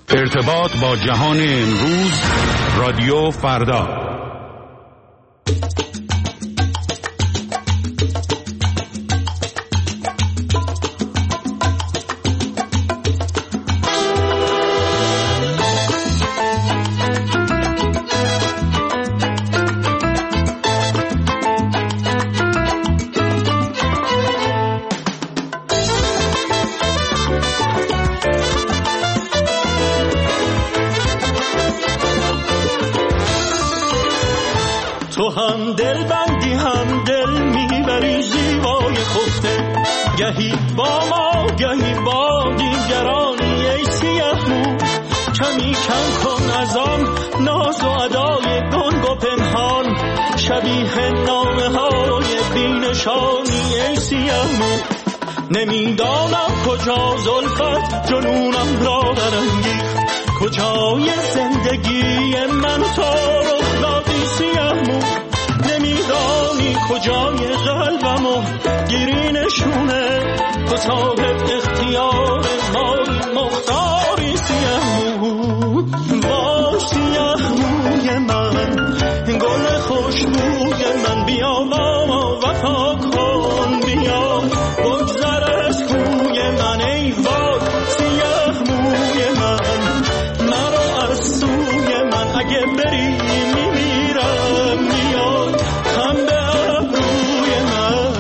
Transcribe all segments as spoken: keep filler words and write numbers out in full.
ارتباط با جهان امروز، رادیو فردا. تو هم دل بندی هم دل میبری زیبای خفته، گهی با ما گهی با دیگرانی. ای سیه مو کمی کم کن از آن ناز و ادای گنگ و پنهان، شبیه نامه های بینشانی. ای سیه مو نمیدانم کجا زلفت جنونم را برانگیخت، کجای زندگی من تو رخ دادی سیه مو. نمیدانی کجای قلبمو گیری نشونه، تو صاحب اختیار مایی مختاری سیه مو. با سیه موی من گل خوشبوی من، بیا با ما وفا کن، بیا بگذر از کوی من. ای وای سیه موی من، مرا از سوی من اگه بری میمیرم، میاد هم به ابروی من.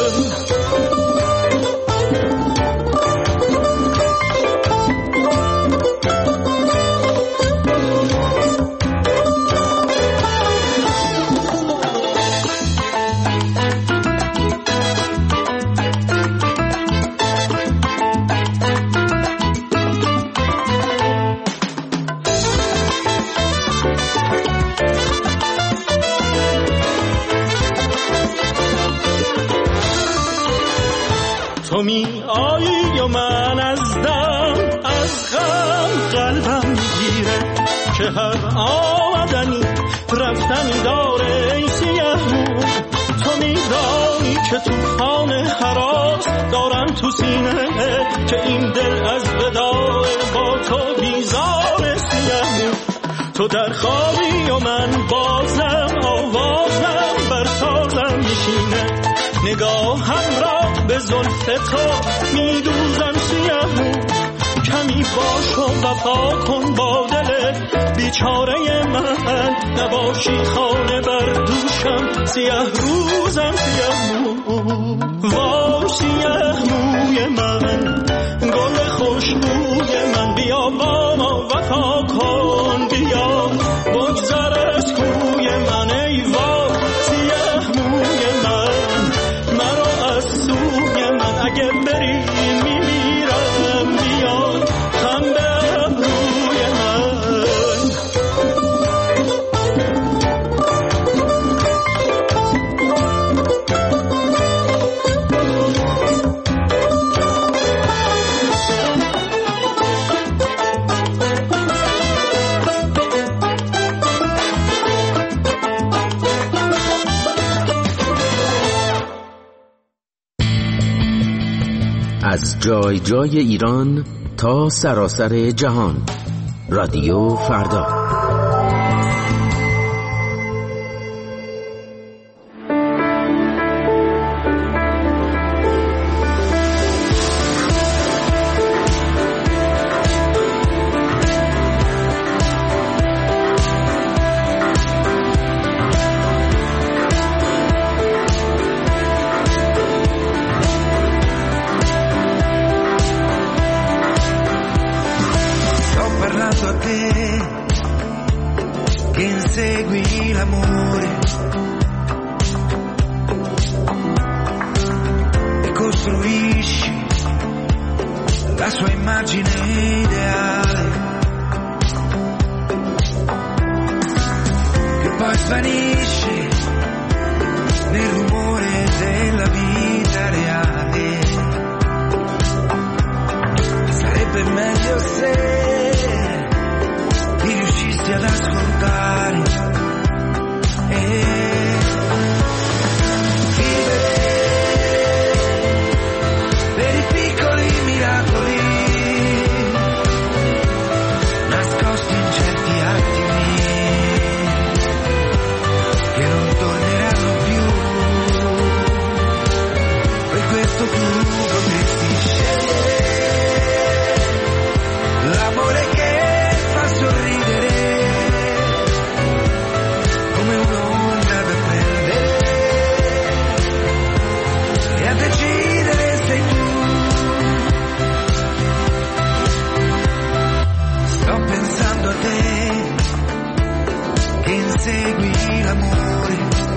تو می آیی و من از دم از غم قلبم میگیره، که هر آمدنی رفتنی داره. ای سیه مو تو میدانی که توفان هراس دارم تو سینه، که این دل از وداع با تو بیزاره. سیه مو تو در خوابی و من بازم آوازم بر تازم میشینه، نگاهم را به زلف تو میدوزم سیه مو. کمی باش و وفا کن با دل بیچاره من، نباشی خانه بر دوشم سیه روزم سیه مو. وای سیه موی من گل خوشبوی من، بیا با ما وفا کن، بیا بگذر از کوی من. ای وای سیه موی من، مرا از سوی من اگه بری میمیرم، بیا هم به ابروی من. از جای جای ایران تا سراسر جهان، رادیو فردا. l'amore,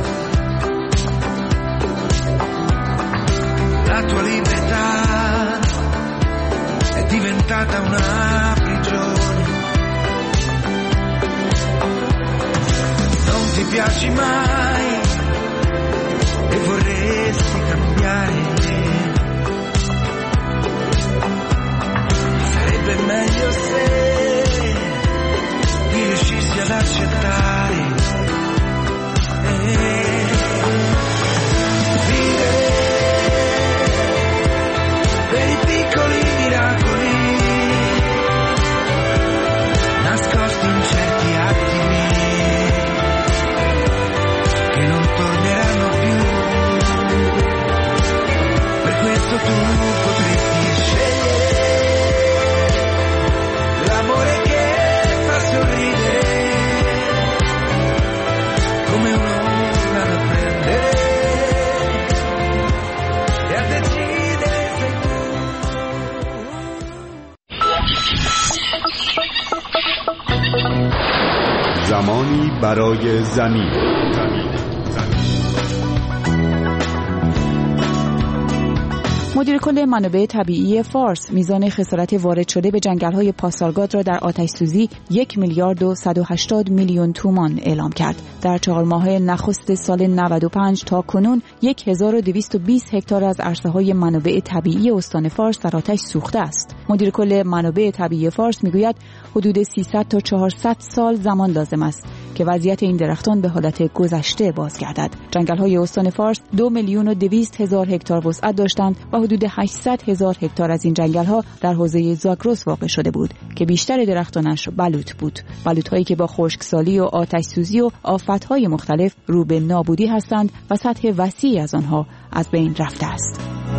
la tua libertà è diventata una prigione. Non ti piaci mai e vorresti cambiare. Sarebbe meglio se riuscissi ad accettare e vivere per i piccoli miracoli nascosti in certi attimi che non torneranno più. Per questo tu potresti scegliere l'amore che fa sorridere come un'onda da prendere e a decidere sei tu. زمانی برای زمین. مدیر کل منابع طبیعی فارس میزان خسارت وارد شده به جنگل‌های پاسارگاد را در آتش‌سوزی یک میلیارد و صد و هشتاد میلیون تومان اعلام کرد. در چهار ماه نخست سال نود و پنج تا کنون هزار و دویست و بیست هکتار از عرصه‌های منابع طبیعی استان فارس در آتش سوخته است. مدیر کل منابع طبیعی فارس میگوید حدود سیصد تا چهارصد سال زمان لازم است که وضعیت این درختان به حالت گذشته بازگردد. جنگل‌های استان فارس دو میلیون و دویست هزار هکتار وسعت داشتند و حدود هشتصد هزار هکتار از این جنگل‌ها در حوزه زاگرس واقع شده بود که بیشتر درختانش بلوط بود. بلوط‌هایی که با خشکسالی و آتش‌سوزی و آفت‌های مختلف رو به نابودی هستند و سطح وسیعی از آنها از بین رفته است.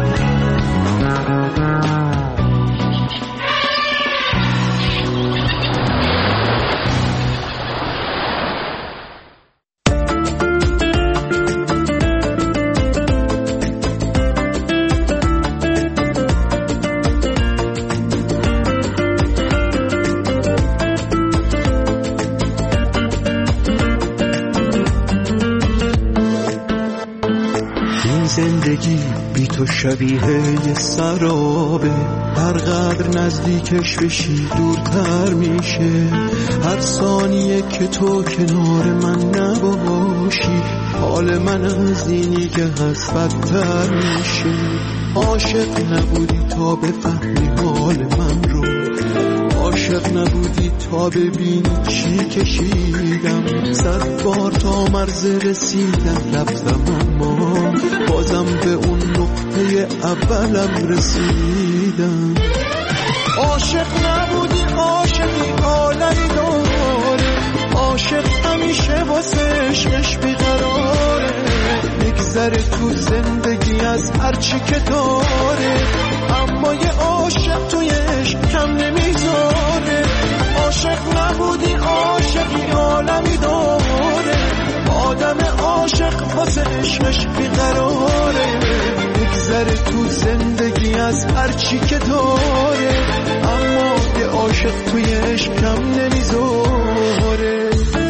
زندگی بی تو شبیه یه سرابه، هر قدر نزدیکش بشی دورتر میشه. هر ثانیه که تو کنار من نباشی حال من از اینی که هست بدتر میشه. عاشق نبودی تا بفهمی حال من رو، عاشق نبودی تا ببینی چی کشیدم. صد بار تا مرز رسیدم رفتم اما بازم به اون نقطه اولم رسیدم. عاشق نبودی عاشقی عالمی داره، عاشق همیشه واسه عشقش بیقراره. میگذره تو زندگی از هرچی که داره، اما یه عاشق توی عشق کم نمیذاره. عاشق نبودی عاشقی عالمی داره، آدم عاشق واسه عشقش بیقراره. میگذره تو زندگی از هرچی که داره، اما یه عاشق توی عشق کم نمیذاره.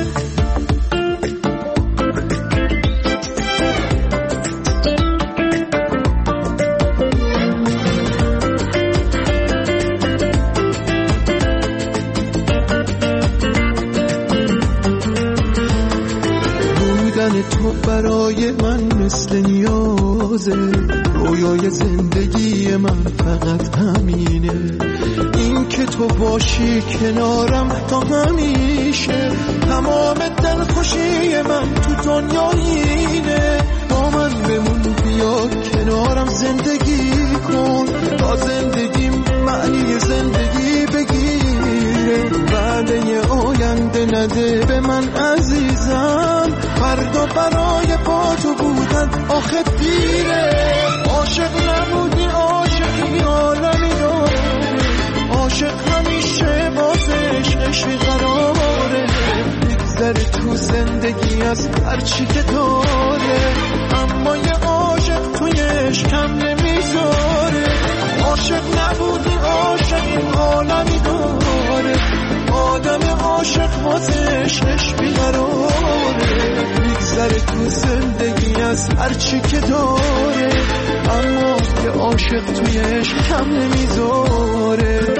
تو برای من مثل نیازه، رویای زندگی من فقط همینه. این که تو باشی کنارم تا همیشه، تمام دلخوشی من تو دنیا اینه. با من بمون بیا کنارم زندگی کن، تا زندگیم معنی زندگی بگیره. وعده آینده نده به من عزیزم، فردا برای با تو بودن آخه دیره. عاشق نبودی عاشقی عالمی داره، عاشق همیشه بازش عشقی قراره. میگذره تو زندگی از هرچی که داره، اما یه عاشق توی عشق کم نمیذاره. عاشق نبودی عاشقی عالمی داره، آدم عاشق واسه عشقش بیقراره. میگذره تو زندگی از هرچی که داره، اما یه عاشق توی عشق کم نمیذاره.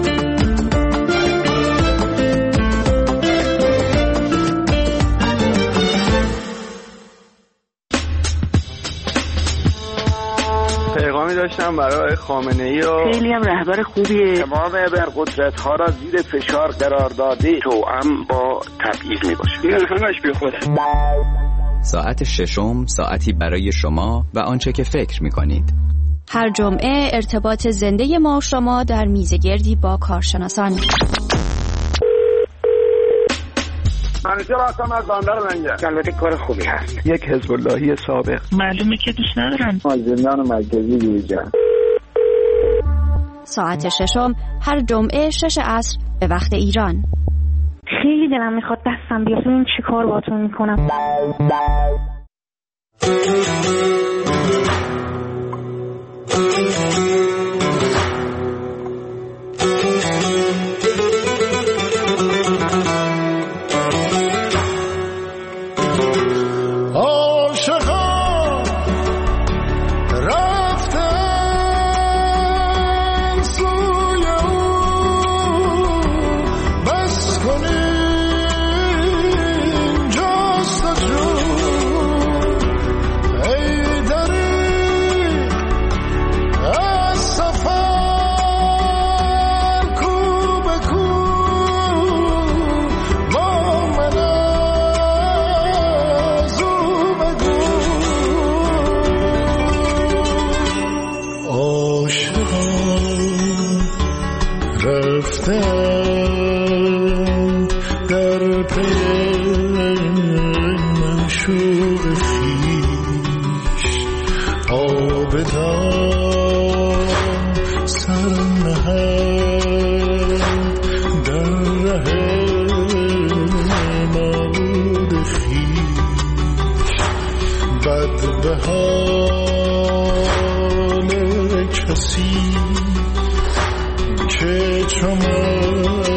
پیغامی داشتم برای خامنه‌ای و خیلی هم رهبر خوبیه. تمام ابرقدرت ها را زیر فشار قرار داده، توأم با تبعیض میباشه. این همش بی خوده. ساعت ششم ساعتی برای شما و آنچه که فکر میکنید. هر جمعه ارتباط زنده ما و شما در میزگردی با کارشناسان. منیجر هستم از بندر منجر. البته کار خوبی هست. یک حزب اللهی سابق. معلومه که دوست ندارم. از زندان مرکزی بیرون. ساعت ششم هر جمعه شش عصر به وقت ایران. خیلی دلم میخواد دستم بیاد ببینم چی کار باهاتون میکنم. که چمن